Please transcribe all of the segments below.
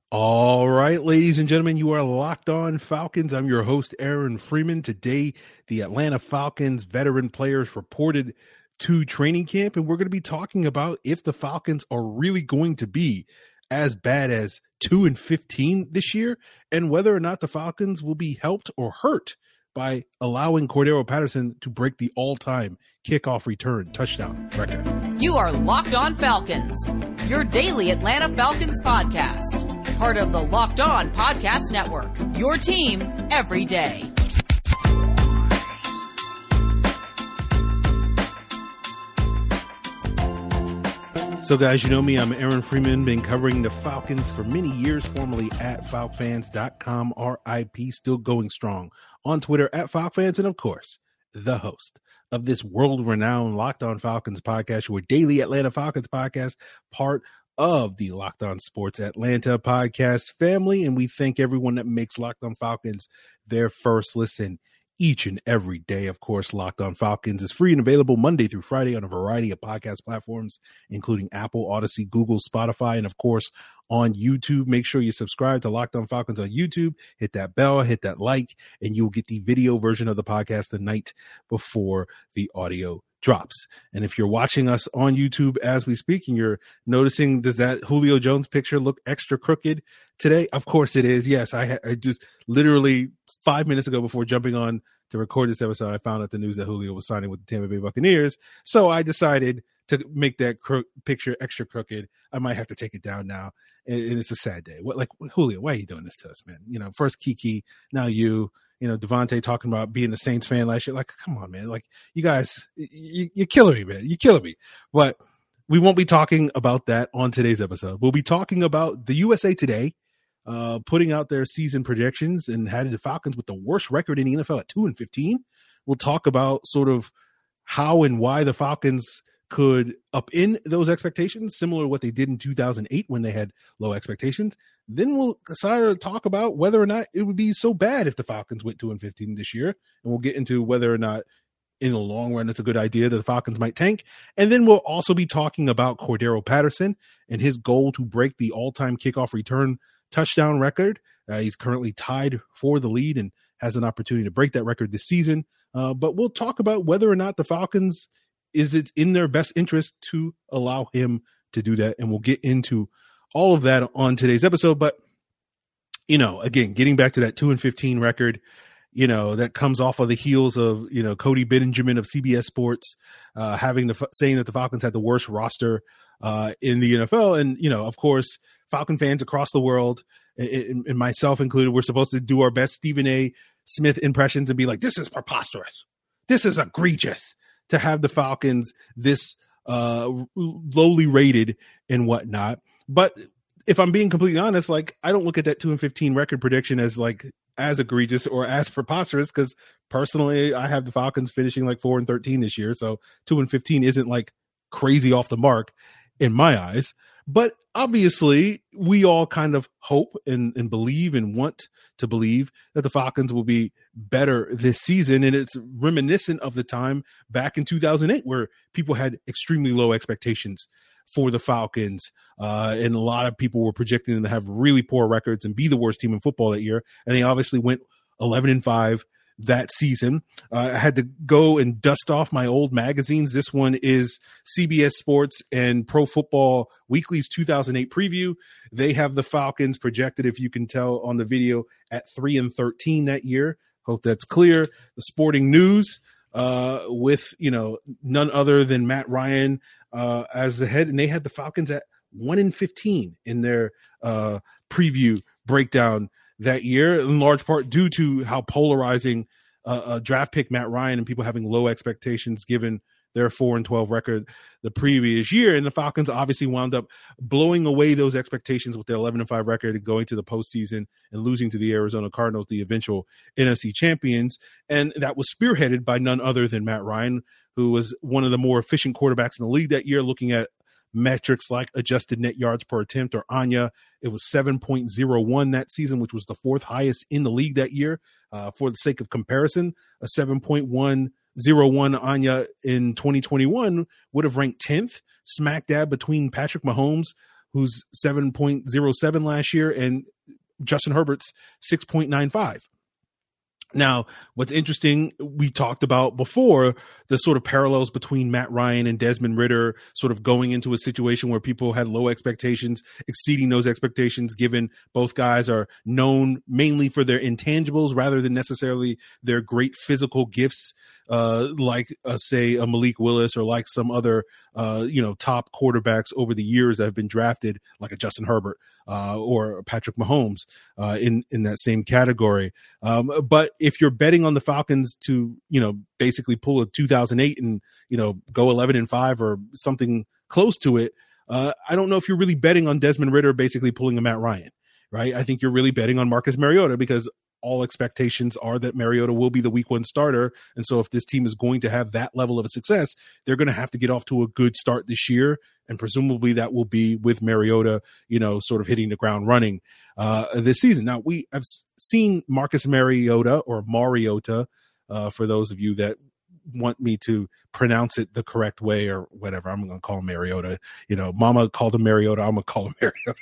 All right, ladies and gentlemen, you are Locked On Falcons. I'm your host, Aaron Freeman. Today, the Atlanta Falcons veteran players reported to training camp, and we're going to be talking about if the Falcons are really going to be as bad as 2-15 this year, and whether or not the Falcons will be helped or hurt by allowing Cordarrelle Patterson to break the all-time kickoff return touchdown record. You are Locked On Falcons, your daily Atlanta Falcons podcast. Part of the Locked On Podcast Network, your team every day. So guys, you know me, I'm Aaron Freeman, been covering the Falcons for many years, formerly at FalcFans.com, RIP, still going strong on Twitter at FalcFans, and of course, the host of this world-renowned Locked On Falcons podcast, your daily Atlanta Falcons podcast, part of the Locked On Sports Atlanta podcast family. And we thank everyone that makes Locked On Falcons their first listen each and every day. Of course, Locked On Falcons is free and available Monday through Friday on a variety of podcast platforms, including Apple, Odyssey, Google, Spotify, and of course on YouTube. Make sure you subscribe to Locked On Falcons on YouTube, hit that bell, hit that like, and you'll get the video version of the podcast the night before the audio drops. And if you're watching us on YouTube as we speak and you're noticing, does that Julio Jones picture look extra crooked today? Of course it is. Yes, I just literally 5 minutes ago before jumping on to record this episode, I found out the news that Julio was signing with the Tampa Bay Buccaneers. So I decided to make that picture extra crooked. I might have to take it down now. And it's a sad day. Julio, why are you doing this to us, man? You know, first Kiki, now you know, Devontae talking about being a Saints fan last year. Like, come on, man. Like, you guys, you're killing me, man. You're killing me. But we won't be talking about that on today's episode. We'll be talking about the USA Today putting out their season projections and had the Falcons with the worst record in the NFL at 2-15. We'll talk about sort of how and why the Falcons could up in those expectations, similar to what they did in 2008 when they had low expectations. Then we'll start to talk about whether or not it would be so bad if the Falcons went 2-15 this year. And we'll get into whether or not in the long run it's a good idea that the Falcons might tank. And then we'll also be talking about Cordarrelle Patterson and his goal to break the all-time kickoff return touchdown record. He's currently tied for the lead and has an opportunity to break that record this season. But we'll talk about whether or not the Falcons, is it in their best interest to allow him to do that. And we'll get into all of that on today's episode. But, you know, again, getting back to that 2-15 record, you know, that comes off of the heels of, you know, Cody Benjamin of CBS Sports saying that the Falcons had the worst roster in the NFL. And, you know, of course, Falcon fans across the world, and myself included, we're supposed to do our best Stephen A. Smith impressions and be like, this is preposterous. This is egregious to have the Falcons this lowly rated and whatnot. But if I'm being completely honest, like, I don't look at that 2-15 record prediction as like as egregious or as preposterous, because personally I have the Falcons finishing like 4-13 this year. So 2-15 isn't like crazy off the mark in my eyes. But obviously we all kind of hope and believe and want to believe that the Falcons will be better this season. And it's reminiscent of the time back in 2008 where people had extremely low expectations for the Falcons. And a lot of people were projecting them to have really poor records and be the worst team in football that year. And they obviously went 11-5 that season. I had to go and dust off my old magazines. This one is CBS Sports and Pro Football Weekly's 2008 preview. They have the Falcons projected, if you can tell on the video, at 3-13 that year. Hope that's clear. The Sporting News with, you know, none other than Matt Ryan as the head, and they had the Falcons at 1-15 in their preview breakdown that year, in large part due to how polarizing a draft pick Matt Ryan and people having low expectations given their 4-12 record the previous year. And the Falcons obviously wound up blowing away those expectations with their 11-5 record and going to the postseason and losing to the Arizona Cardinals, the eventual NFC champions. And that was spearheaded by none other than Matt Ryan, who was one of the more efficient quarterbacks in the league that year, looking at metrics like adjusted net yards per attempt, or ANYA. It was 7.01 that season, which was the fourth highest in the league that year. For the sake of comparison, a 7.101 ANYA in 2021 would have ranked 10th, smack dab between Patrick Mahomes, who's 7.07 last year, and Justin Herbert's 6.95. Now, what's interesting, we talked about before the sort of parallels between Matt Ryan and Desmond Ridder, sort of going into a situation where people had low expectations, exceeding those expectations, given both guys are known mainly for their intangibles rather than necessarily their great physical gifts, like say a Malik Willis or like some other top quarterbacks over the years that have been drafted, like a Justin Herbert or Patrick Mahomes in that same category. But if you're betting on the Falcons to, basically pull a 2008 and, go 11-5 or something close to it, I don't know if you're really betting on Desmond Ridder basically pulling a Matt Ryan, right? I think you're really betting on Marcus Mariota, because all expectations are that Mariota will be the week 1 starter. And so if this team is going to have that level of a success, they're going to have to get off to a good start this year. And presumably that will be with Mariota, sort of hitting the ground running this season. Now, we have seen Marcus Mariota, or Mariota, for those of you that want me to pronounce it the correct way or whatever. I'm going to call him Mariota. Mama called him Mariota. I'm going to call him Mariota.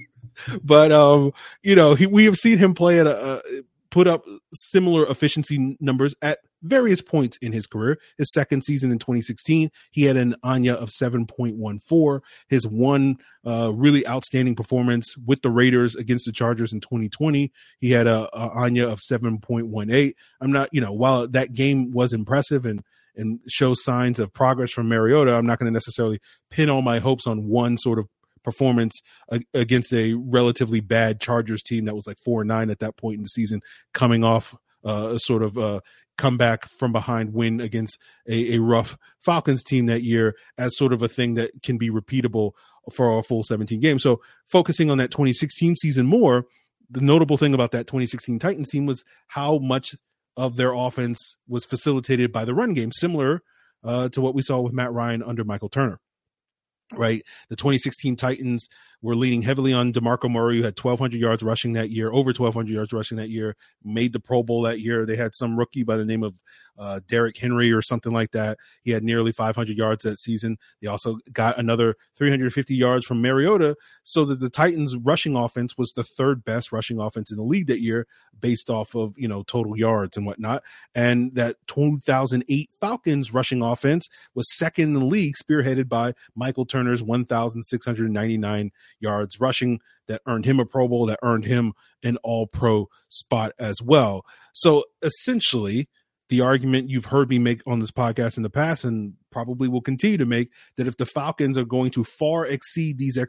But, we have seen him play at put up similar efficiency numbers at various points in his career. His second season in 2016, he had an ANYA of 7.14. His one really outstanding performance with the Raiders against the Chargers in 2020, he had a ANYA of 7.18. I'm not, while that game was impressive and shows signs of progress from Mariota, I'm not going to necessarily pin all my hopes on one sort of performance against a relatively bad Chargers team that was like 4-9 at that point in the season, coming off a sort of comeback from behind win against a rough Falcons team that year, as sort of a thing that can be repeatable for a full 17 games. So focusing on that 2016 season more, the notable thing about that 2016 Titans team was how much of their offense was facilitated by the run game, similar to what we saw with Matt Ryan under Michael Turner. Right. The 2016 Titans were leaning heavily on DeMarco Murray, who had 1,200 yards rushing that year, over 1,200 yards rushing that year, made the Pro Bowl that year. They had some rookie by the name of Derrick Henry or something like that. He had nearly 500 yards that season. They also got another 350 yards from Mariota, so that the Titans rushing offense was the third best rushing offense in the league that year, based off of, total yards and whatnot. And that 2008 Falcons rushing offense was second in the league, spearheaded by Michael Turner's 1,699 yards rushing that earned him a Pro Bowl, that earned him an All-Pro spot as well. So essentially, the argument you've heard me make on this podcast in the past, and probably will continue to make, that if the Falcons are going to far exceed these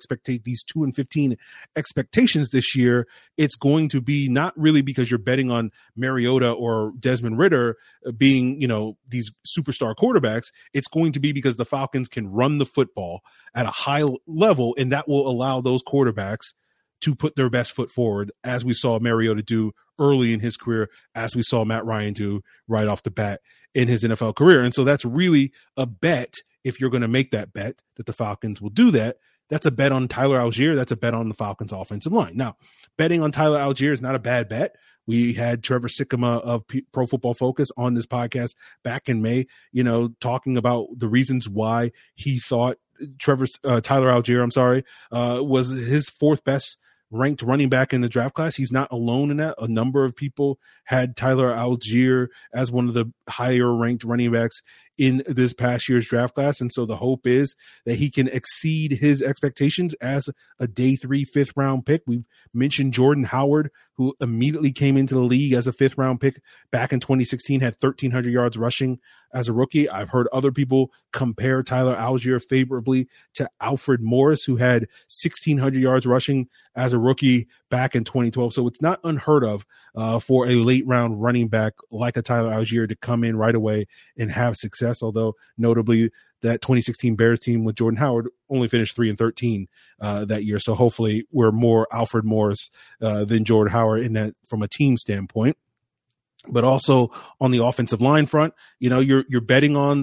2-15 expectations this year, it's going to be not really because you're betting on Mariota or Desmond Ridder being, these superstar quarterbacks. It's going to be because the Falcons can run the football at a high level, and that will allow those quarterbacks to put their best foot forward, as we saw Mariota do early in his career, as we saw Matt Ryan do right off the bat in his NFL career. And so that's really a bet. If you're going to make that bet that the Falcons will do that, that's a bet on Tyler Algier. That's a bet on the Falcons offensive line. Now, betting on Tyler Algier is not a bad bet. We had Trevor Sikkema of Pro Football Focus on this podcast back in May, talking about the reasons why he thought Tyler Algier, was his fourth best ranked running back in the draft class. He's not alone in that. A number of people had Tyler Algier as one of the higher ranked running backs in this past year's draft class. And so the hope is that he can exceed his expectations as a day 3 5th round pick. We've mentioned Jordan Howard, who immediately came into the league as a 5th round pick back in 2016, had 1,300 yards rushing as a rookie. I've heard other people compare Tyler Algier favorably to Alfred Morris, who had 1,600 yards rushing as a rookie back in 2012. So it's not unheard of for a late round running back like a Tyler Algier to come in right away and have success. Although notably that 2016 Bears team with Jordan Howard only finished 3-13 that year. So hopefully we're more Alfred Morris than Jordan Howard in that from a team standpoint. But also on the offensive line front, you're betting on,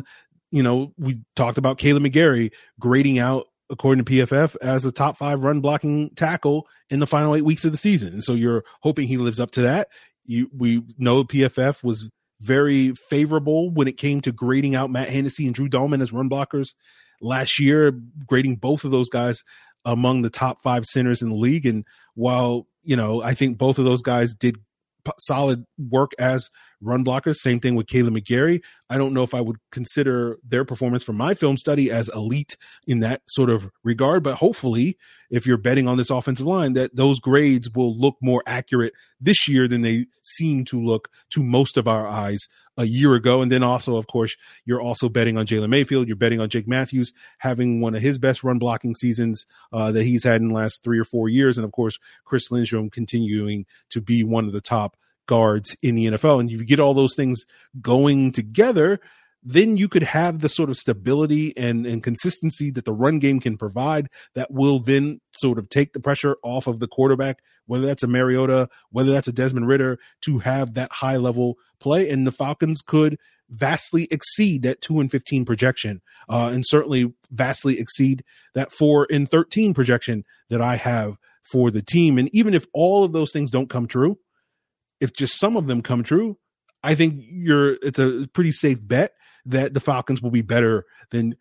we talked about Kaleb McGary grading out, according to PFF, as a top 5 run blocking tackle in the final 8 weeks of the season. And so you're hoping he lives up to that. We know PFF was very favorable when it came to grading out Matt Hennessy and Drew Dahlman as run blockers last year, grading both of those guys among the top 5 centers in the league. And while, I think both of those guys did solid work as run blockers, same thing with Kaleb McGary. I don't know if I would consider their performance from my film study as elite in that sort of regard, but hopefully if you're betting on this offensive line, that those grades will look more accurate this year than they seem to look to most of our eyes a year ago. And then also, of course, you're also betting on Jalen Mayfield. You're betting on Jake Matthews having one of his best run blocking seasons that he's had in the last 3 or 4 years. And of course, Chris Lindstrom continuing to be one of the top guards in the NFL. And you get all those things going together, then you could have the sort of stability and consistency that the run game can provide that will then sort of take the pressure off of the quarterback, whether that's a Mariota, whether that's a Desmond Ridder, to have that high level play. And the Falcons could vastly exceed that 2-15 projection, and certainly vastly exceed that 4-13 projection that I have for the team. And even if all of those things don't come true, if just some of them come true, I think it's a pretty safe bet that the Falcons will be better than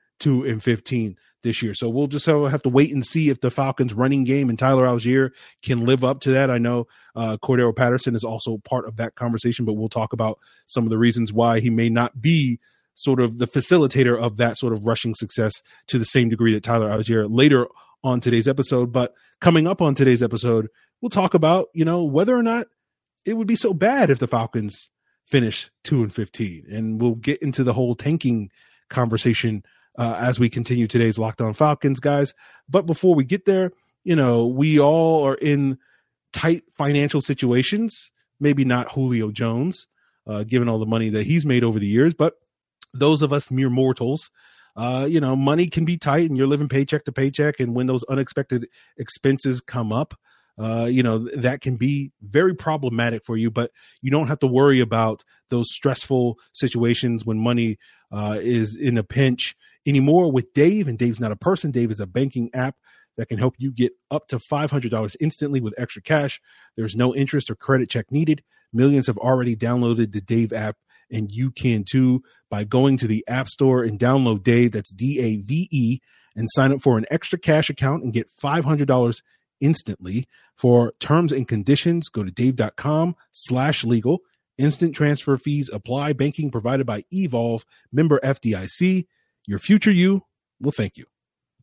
2-15 this year. So we'll just have to wait and see if the Falcons running game and Tyler Algier can live up to that. I know Cordero Patterson is also part of that conversation, but we'll talk about some of the reasons why he may not be sort of the facilitator of that sort of rushing success to the same degree that Tyler Algier later on today's episode. But coming up on today's episode, we'll talk about, whether or not it would be so bad if the Falcons finish 2-15, and we'll get into the whole tanking conversation as we continue today's Locked On Falcons, guys. But before we get there, we all are in tight financial situations. Maybe not Julio Jones, given all the money that he's made over the years, but those of us mere mortals, money can be tight, and you're living paycheck to paycheck. And when those unexpected expenses come up, that can be very problematic for you, but you don't have to worry about those stressful situations when money is in a pinch anymore with Dave. And Dave's not a person. Dave is a banking app that can help you get up to $500 instantly with extra cash. There's no interest or credit check needed. Millions have already downloaded the Dave app, and you can too by going to the App Store and download Dave. That's DAVE, and sign up for an extra cash account and get $500 instantly. For terms and conditions, go to dave.com/legal. Instant transfer fees apply. Banking provided by Evolve, member FDIC. Your future you will thank you.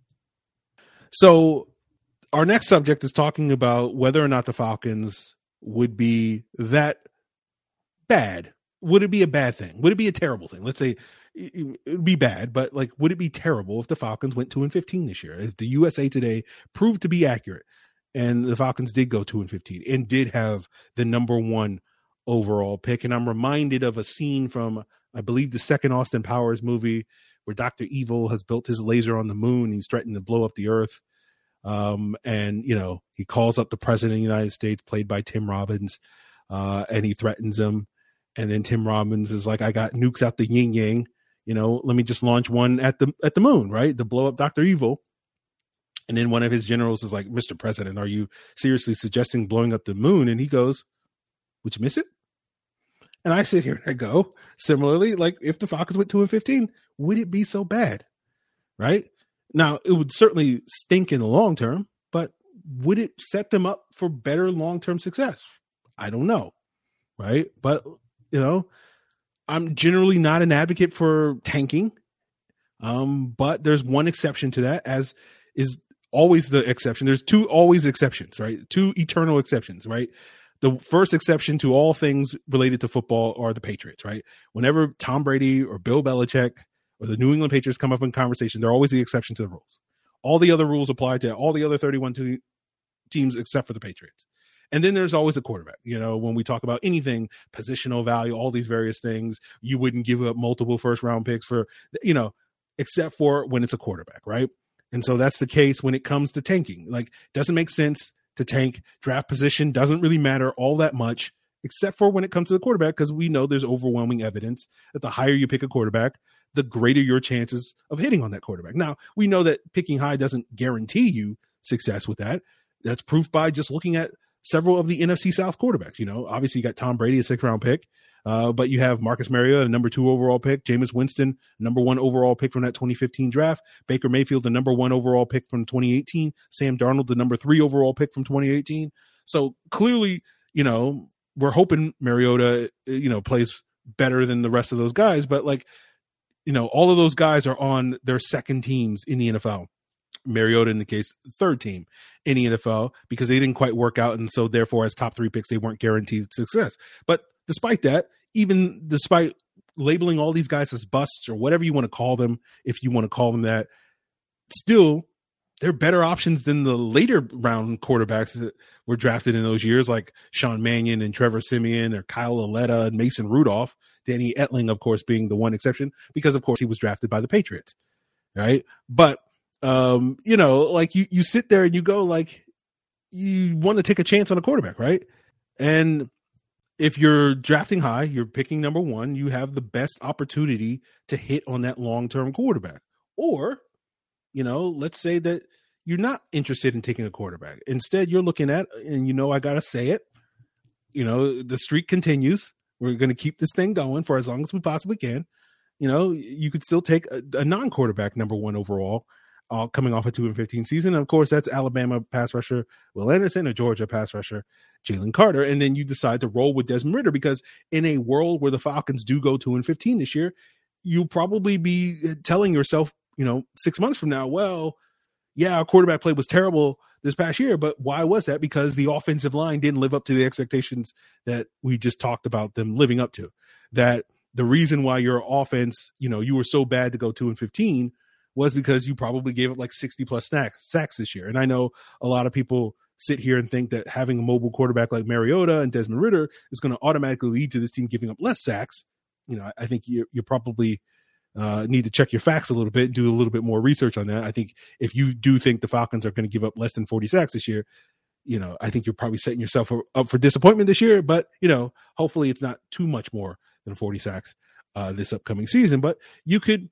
So our next subject is talking about whether or not the Falcons would be that bad. Would it be a bad thing? Would it be a terrible thing? Let's say it would be bad, but would it be terrible if the Falcons went 2-15 this year? If the USA Today proved to be accurate, and the Falcons did go 2-15 and did have the number 1 overall pick. And I'm reminded of a scene from, I believe, the second Austin Powers movie where Dr. Evil has built his laser on the moon. He's threatened to blow up the earth. And, he calls up the president of the United States, played by Tim Robbins, and he threatens him. And then Tim Robbins is like, I got nukes out the yin yang, let me just launch one at the moon, right? To blow up Dr. Evil. And then one of his generals is like, Mr. President, are you seriously suggesting blowing up the moon? And he goes, would you miss it? And I sit here and I go, similarly, if the Falcons went 2-15, would it be so bad? Right? Now, it would certainly stink in the long term, but would it set them up for better long-term success? I don't know. Right? But, I'm generally not an advocate for tanking. But there's one exception to that, as is always the exception. There's always exceptions, right? 2 eternal exceptions, right? The first exception to all things related to football are the Patriots, right? Whenever Tom Brady or Bill Belichick or the New England Patriots come up in conversation, they're always the exception to the rules. All the other rules apply to all the other 31 teams except for the Patriots. And then there's always a quarterback. When we talk about anything, positional value, all these various things, you wouldn't give up multiple first-round picks for, except for when it's a quarterback, right? And so that's the case when it comes to tanking. Doesn't make sense to tank. Draft position doesn't really matter all that much, except for when it comes to the quarterback, because we know there's overwhelming evidence that the higher you pick a quarterback, the greater your chances of hitting on that quarterback. Now, we know that picking high doesn't guarantee you success with that. That's proof by just looking at several of the NFC South quarterbacks. Obviously you got Tom Brady, a 6th round pick. But you have Marcus Mariota, a number 2 overall pick, Jameis Winston, number 1 overall pick from that 2015 draft, Baker Mayfield, the number 1 overall pick from 2018, Sam Darnold, the number 3 overall pick from 2018. So clearly, we're hoping Mariota, plays better than the rest of those guys. But all of those guys are on their second teams in the NFL. Mariota, in the case, third team in the NFL, because they didn't quite work out. And so therefore, as top 3 picks, they weren't guaranteed success. But despite that, even despite labeling all these guys as busts or whatever you want to call them, if you want to call them that, still, they're better options than the later round quarterbacks that were drafted in those years, like Sean Mannion and Trevor Siemian or Kyle Lauletta and Mason Rudolph. Danny Etling, of course, being the one exception, because, of course, he was drafted by the Patriots, right? But, you sit there and you go, you want to take a chance on a quarterback, right? And if you're drafting high, you're picking number 1, you have the best opportunity to hit on that long-term quarterback. Or, let's say that you're not interested in taking a quarterback. Instead, you're looking at, and I got to say it, the streak continues. We're going to keep this thing going for as long as we possibly can. You could still take a non-quarterback number 1 overall, coming off a 2-15 season. And of course, that's Alabama pass rusher Will Anderson or Georgia pass rusher Jalen Carter. And then you decide to roll with Desmond Ridder, because in a world where the Falcons do go 2-15 this year, you'll probably be telling yourself, 6 months from now, well, yeah, our quarterback play was terrible this past year, but why was that? Because the offensive line didn't live up to the expectations that we just talked about them living up to. That the reason why your offense, you were so bad to go 2-15 was because you probably gave up 60 plus sacks this year. And I know a lot of people sit here and think that having a mobile quarterback like Mariota and Desmond Ridder is going to automatically lead to this team giving up less sacks. I think you probably need to check your facts a little bit and do a little bit more research on that. I think if you do think the Falcons are going to give up less than 40 sacks this year, I think you're probably setting yourself up for disappointment this year. But, hopefully it's not too much more than 40 sacks this upcoming season. But you could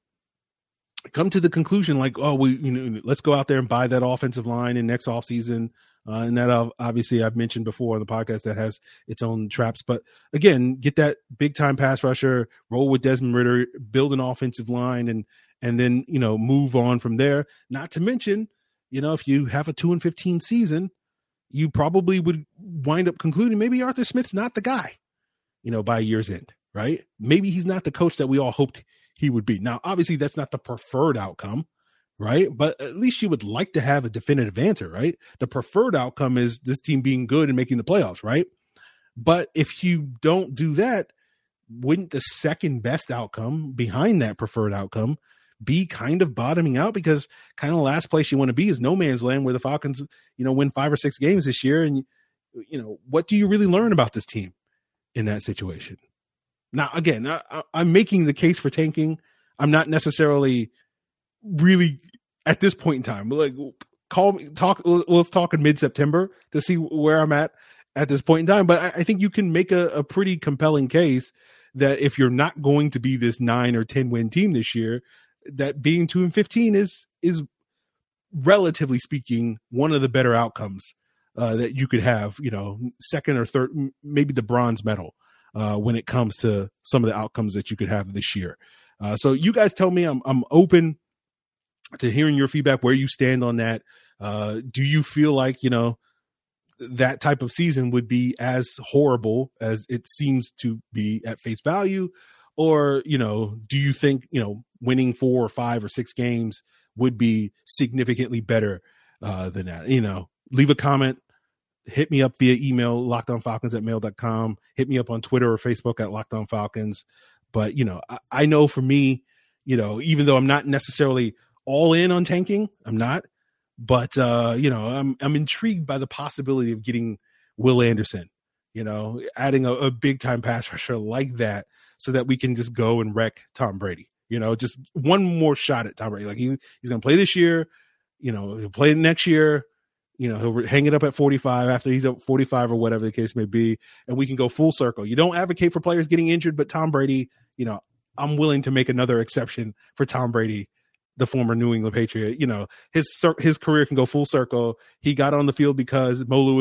come to the conclusion let's go out there and buy that offensive line in next offseason. And that obviously I've mentioned before on the podcast that has its own traps. But again, get that big time pass rusher, roll with Desmond Ridder, build an offensive line, and then, move on from there. Not to mention, if you have a 2-15 season, you probably would wind up concluding maybe Arthur Smith's not the guy, by year's end, right? Maybe he's not the coach that we all hoped he would be. Now, obviously that's not the preferred outcome, right? But at least you would like to have a definitive answer, right? The preferred outcome is this team being good and making the playoffs, right? But if you don't do that, wouldn't the second best outcome behind that preferred outcome be kind of bottoming out? Because kind of the last place you want to be is no man's land, where the Falcons, win 5 or 6 games this year. And, what do you really learn about this team in that situation? Now, again, I'm making the case for tanking. I'm not necessarily really at this point in time. Let's talk in mid-September to see where I'm at this point in time. But I think you can make a pretty compelling case that if you're not going to be this 9 or 10 win team this year, that being 2-15 is relatively speaking one of the better outcomes that you could have. Second or third, maybe the bronze medal. When it comes to some of the outcomes that you could have this year. So you guys tell me. I'm open to hearing your feedback, where you stand on that. Do you feel like, that type of season would be as horrible as it seems to be at face value? Or, do you think, winning 4 or 5 or 6 games would be significantly better than that? Leave a comment. Hit me up via email, lockedonfalcons@mail.com. Hit me up on Twitter or Facebook at lockedonfalcons. But, I know for me, even though I'm not necessarily all in on tanking, I'm not. But, I'm intrigued by the possibility of getting Will Anderson, adding a big time pass rusher like that, so that we can just go and wreck Tom Brady. Just one more shot at Tom Brady. He's going to play this year. He'll play next year. He'll hang it up at 45 after he's at 45 or whatever the case may be, and we can go full circle. You don't advocate for players getting injured, but Tom Brady, I'm willing to make another exception for Tom Brady, the former New England Patriot. His career can go full circle. He got on the field because Mo Lewis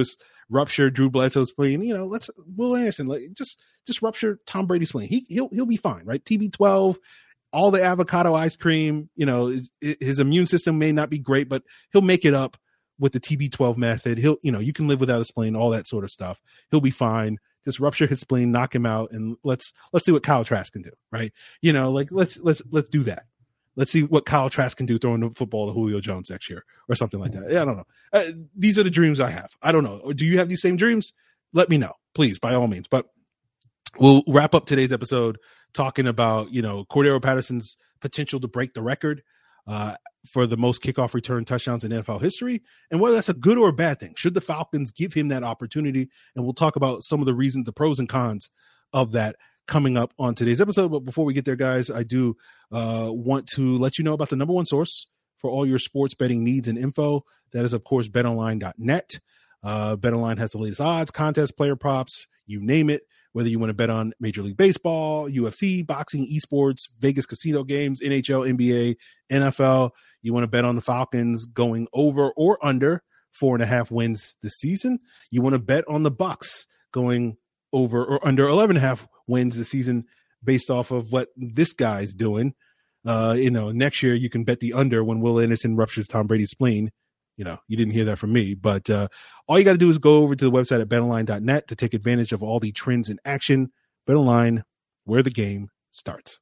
rupture Drew Bledsoe's spleen. Let's Will Anderson just rupture Tom Brady's spleen. He'll be fine, right? TB12, all the avocado ice cream. His immune system may not be great, but he'll make it up with the TB12 method. You can live without a spleen, all that sort of stuff. He'll be fine. Just rupture his spleen, knock him out, and let's see what Kyle Trask can do, right? Let's do that. Let's see what Kyle Trask can do throwing the football to Julio Jones next year or something like that. I don't know. These are the dreams I have. I don't know. Do you have these same dreams? Let me know, please, by all means. But we'll wrap up today's episode talking about, Cordero Patterson's potential to break the record for the most kickoff return touchdowns in NFL history, and whether that's a good or a bad thing. Should the Falcons give him that opportunity? And we'll talk about some of the reasons, the pros and cons of that coming up on today's episode. But before we get there, guys, I do want to let you know about the number one source for all your sports betting needs and info. That is, of course, betonline.net. BetOnline has the latest odds, contests, player props, you name it. Whether you want to bet on Major League Baseball, UFC, boxing, esports, Vegas casino games, NHL, NBA, NFL. You want to bet on the Falcons going over or under 4.5 wins this season. You want to bet on the Bucs going over or under 11.5 wins this season based off of what this guy's doing. Next year you can bet the under when Will Anderson ruptures Tom Brady's spleen. You didn't hear that from me, but all you got to do is go over to the website at betonline.net to take advantage of all the trends in action. BetOnline, where the game starts.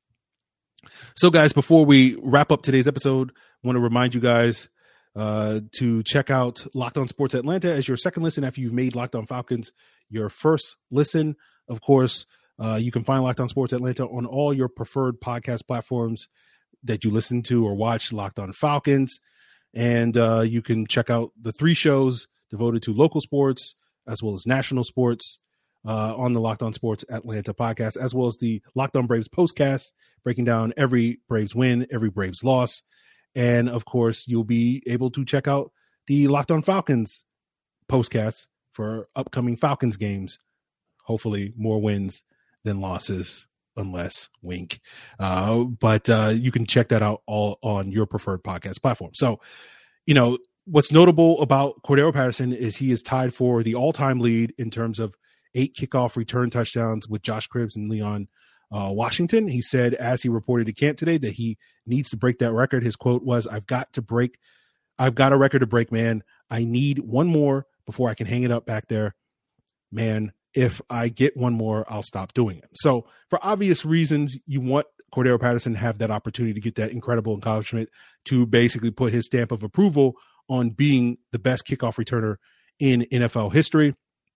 So, guys, before we wrap up today's episode, I want to remind you guys to check out Locked On Sports Atlanta as your second listen after you've made Locked On Falcons your first listen. Of course, you can find Locked On Sports Atlanta on all your preferred podcast platforms that you listen to or watch Locked On Falcons. And you can check out the 3 shows devoted to local sports as well as national sports on the Locked On Sports Atlanta podcast, as well as the Locked On Braves postcast, breaking down every Braves win, every Braves loss. And, of course, you'll be able to check out the Locked On Falcons postcast for upcoming Falcons games. Hopefully more wins than losses, unless wink. But you can check that out all on your preferred podcast platform. So, what's notable about Cordero Patterson is he is tied for the all-time lead in terms of 8 kickoff return touchdowns with Josh Cribbs and Leon Washington. He said, as he reported to camp today, that he needs to break that record. His quote was, I've got a record to break, man. I need one more before I can hang it up back there. Man, if I get one more, I'll stop doing it. So for obvious reasons, you want Cordero Patterson to have that opportunity to get that incredible accomplishment, to basically put his stamp of approval on being the best kickoff returner in NFL history.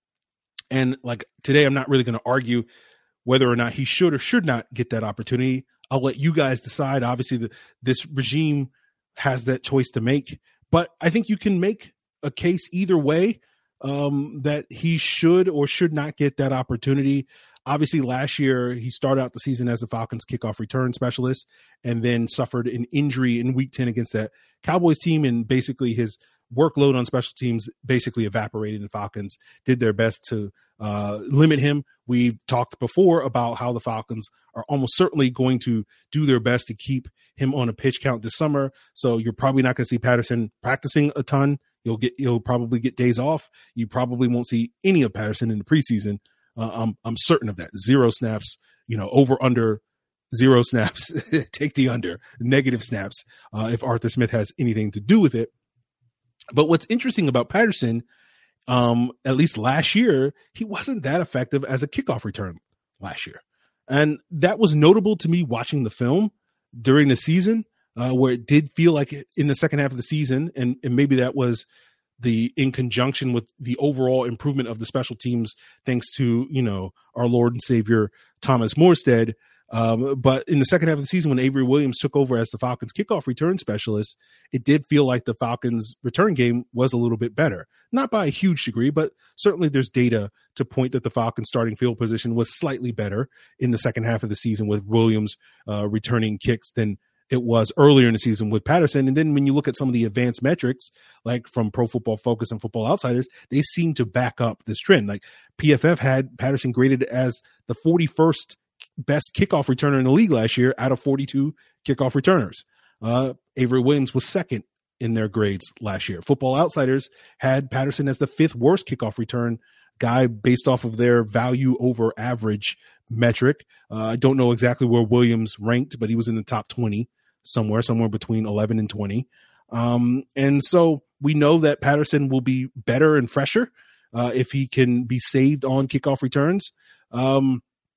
And like today, I'm not really going to argue whether or not he should or should not get that opportunity. I'll let you guys decide. Obviously, this regime has that choice to make, but I think you can make a case either way that he should or should not get that opportunity. Obviously, last year, he started out the season as the Falcons kickoff return specialist and then suffered an injury in week 10 against that Cowboys team. And basically his workload on special teams basically evaporated, and Falcons did their best to limit him. We've talked before about how the Falcons are almost certainly going to do their best to keep him on a pitch count this summer. So you're probably not going to see Patterson practicing a ton. You'll probably get days off. You probably won't see any of Patterson in the preseason. I'm certain of that. 0 snaps, over under 0 snaps, take the under, negative snaps, if Arthur Smith has anything to do with it. But what's interesting about Patterson, at least last year, he wasn't that effective as a kickoff return last year. And that was notable to me watching the film during the season, where it did feel like in the second half of the season, and maybe that was in conjunction with the overall improvement of the special teams, thanks to, our Lord and Savior, Thomas Morstead. But in the second half of the season, when Avery Williams took over as the Falcons kickoff return specialist, it did feel like the Falcons return game was a little bit better. Not by a huge degree, but certainly there's data to point that the Falcons starting field position was slightly better in the second half of the season with Williams returning kicks than it was earlier in the season with Patterson. And then when you look at some of the advanced metrics, like from Pro Football Focus and Football Outsiders, they seem to back up this trend. Like PFF had Patterson graded as the 41st best kickoff returner in the league last year out of 42 kickoff returners. Avery Williams was second in their grades last year. Football Outsiders had Patterson as the 5th worst kickoff return guy based off of their value over average metric. I don't know exactly where Williams ranked, but he was in the top 20 somewhere between 11 and 20. And so we know that Patterson will be better and fresher if he can be saved on kickoff returns. And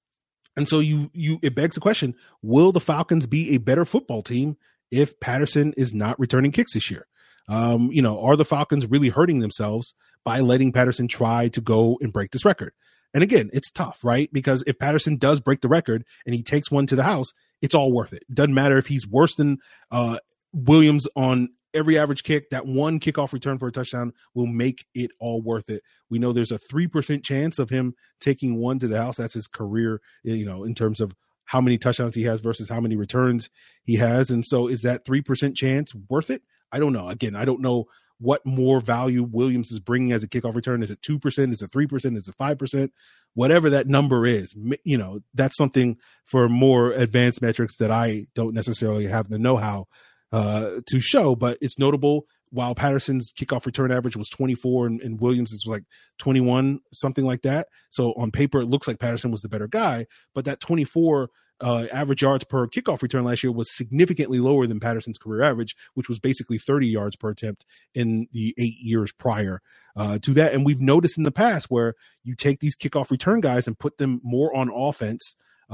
so it begs the question, will the Falcons be a better football team if Patterson is not returning kicks this year? Are the Falcons really hurting themselves by letting Patterson try to go and break this record? And again, it's tough, right? Because if Patterson does break the record and he takes one to the house, it's all worth it. Doesn't matter if he's worse than Williams on every average kick. That one kickoff return for a touchdown will make it all worth it. We know there's a 3% chance of him taking one to the house. That's his career, in terms of how many touchdowns he has versus how many returns he has. And so is that 3% chance worth it? I don't know. Again, I don't know what more value Williams is bringing as a kickoff return. Is it 2%? Is it 3%? Is it 5%? Whatever that number is, that's something for more advanced metrics that I don't necessarily have the know-how to show, but it's notable. While Patterson's kickoff return average was 24 and Williams is like 21, something like that. So on paper, it looks like Patterson was the better guy, but that 24 average yards per kickoff return last year was significantly lower than Patterson's career average, which was basically 30 yards per attempt in the 8 years prior to that. And we've noticed in the past where you take these kickoff return guys and put them more on offense,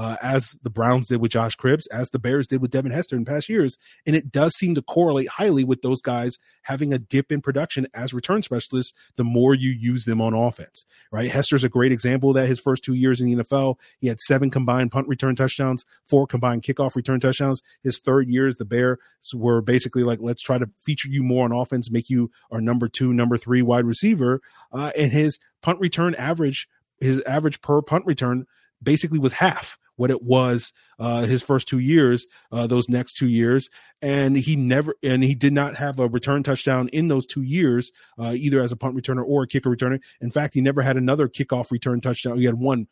as the Browns did with Josh Cribbs, as the Bears did with Devin Hester in past years. And it does seem to correlate highly with those guys having a dip in production as return specialists the more you use them on offense, right? Hester's a great example of that. His first 2 years in the NFL, he had 7 combined punt return touchdowns, 4 combined kickoff return touchdowns. His third years, the Bears were basically like, let's try to feature you more on offense, make you our number 2, number 3 wide receiver. And his punt return average, his average per punt return basically was half what it was his first 2 years, those next 2 years. And he did not have a return touchdown in those 2 years, either as a punt returner or a kicker returner. In fact, he never had another kickoff return touchdown. He had one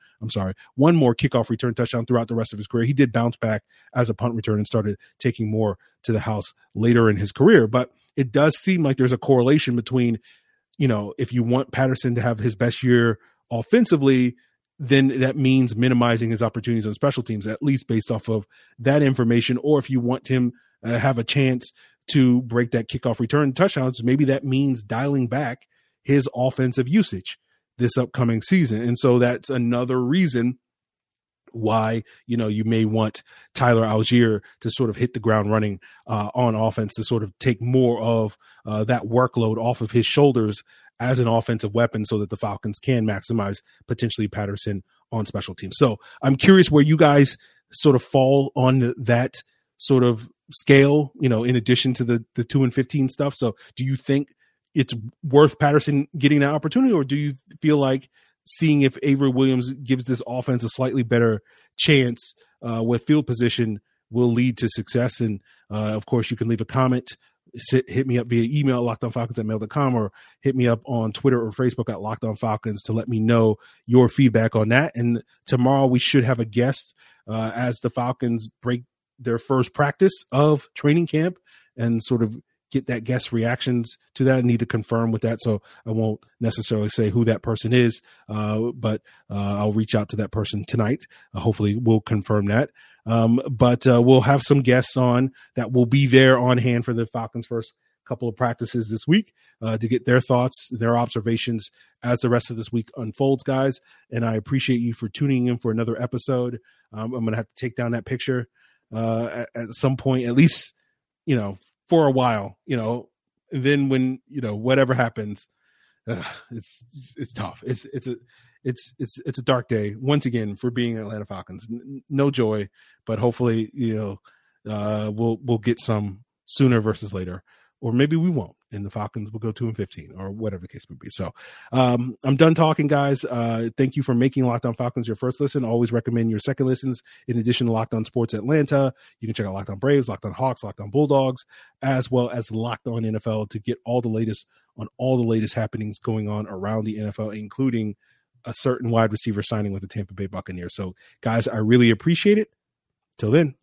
more kickoff return touchdown throughout the rest of his career. He did bounce back as a punt return and started taking more to the house later in his career. But it does seem like there's a correlation between, if you want Patterson to have his best year offensively, then that means minimizing his opportunities on special teams, at least based off of that information. Or if you want him have a chance to break that kickoff return touchdowns, maybe that means dialing back his offensive usage this upcoming season. And so that's another reason why, you may want Tyler Algier to sort of hit the ground running on offense, to sort of take more of that workload off of his shoulders as an offensive weapon so that the Falcons can maximize potentially Patterson on special teams. So I'm curious where you guys sort of fall on that sort of scale, in addition to the 2-15 stuff. So do you think it's worth Patterson getting that opportunity, or do you feel like seeing if Avery Williams gives this offense a slightly better chance with field position will lead to success? And of course, you can leave a comment. Hit me up via email, lockedonfalcons@mail.com, or hit me up on Twitter or Facebook at LockedOnFalcons to let me know your feedback on that. And tomorrow we should have a guest as the Falcons break their first practice of training camp and sort of get that guest reactions to that. I need to confirm with that, so I won't necessarily say who that person is, but I'll reach out to that person tonight. Hopefully we'll confirm that. But we'll have some guests on that will be there on hand for the Falcons' first couple of practices this week to get their thoughts, their observations as the rest of this week unfolds, guys. And I appreciate you for tuning in for another episode. I'm going to have to take down that picture at some point, at least, for a while, and then when, whatever happens, it's tough. It's a dark day once again for being Atlanta Falcons. No joy, but hopefully, we'll get some sooner versus later, or maybe we won't, and the Falcons will go 2-15 or whatever the case may be. So I'm done talking, guys. Thank you for making Locked On Falcons your first listen. Always recommend your second listens. In addition to Locked On Sports Atlanta, you can check out Locked On Braves, Locked On Hawks, Locked On Bulldogs, as well as Locked On NFL to get all the latest on all the latest happenings going on around the NFL, including a certain wide receiver signing with the Tampa Bay Buccaneers. So, guys, I really appreciate it. Till then.